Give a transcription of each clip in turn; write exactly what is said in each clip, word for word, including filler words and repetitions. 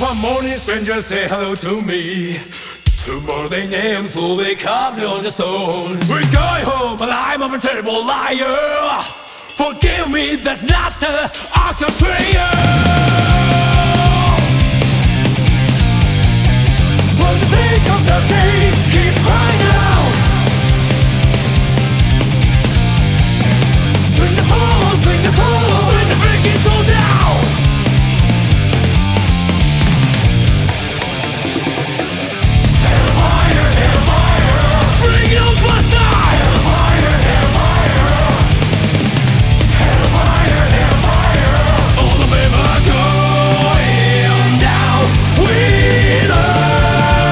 One morning strangers say hello to me. Tomorrow they name will be carved on the stone. We're going home and I'm a terrible liar. Forgive me, that's not the act of prayer. For the sake of the day, keep crying out. Swing the soul, swing the soul, swing the freaking soul down. Hellfire, hellfire, bring it on, buster. Hellfire, hellfire, hellfire, hellfire. All the men are going down with us.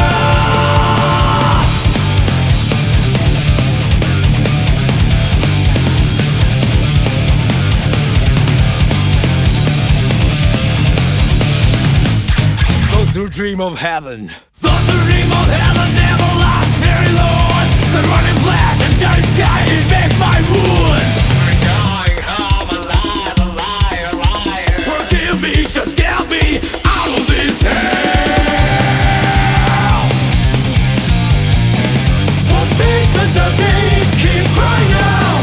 Those who dream of heaven, those who dream of heaven never last very long. The running flash and dirty sky infect my wounds. We're going home alive, alive, alive. Forgive me, just get me out of this hell. For faith and the day, keep crying out.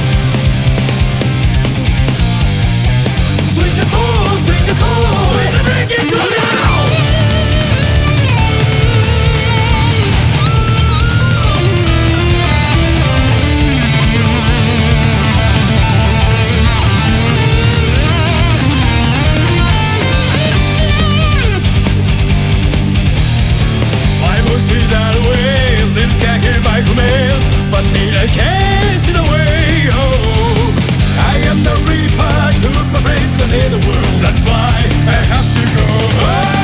Swing the soul, swing the soul, swing the freaking soul now. I must be that way, lives stacking my commands, but still I can't see the way home. I am the reaper, took my place in the world, that's why I have to go home.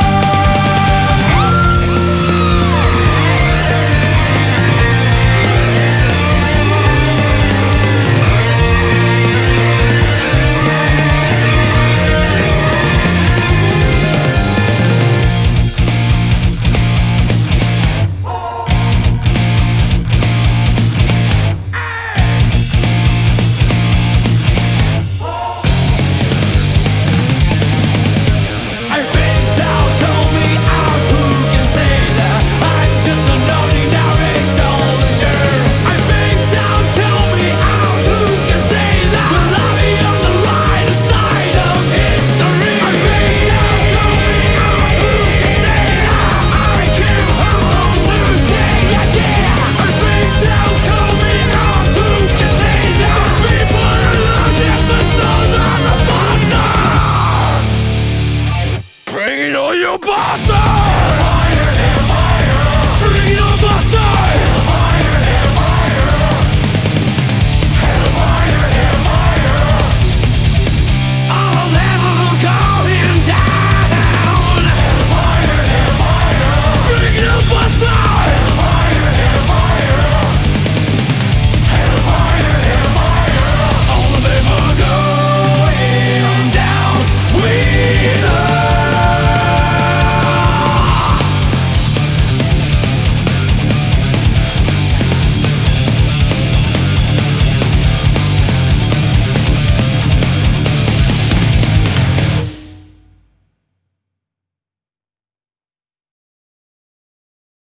I think down, tell me out, who can say that I'm just an ordinary soldier. I think down, tell me out, who can say that will I be on the right side of history. I think down, tell me out, who can say that I can hold on today, yeah, yeah. I think down, tell me out, who can say that people are looking for souls of the bastards. Bring it on, you bastards!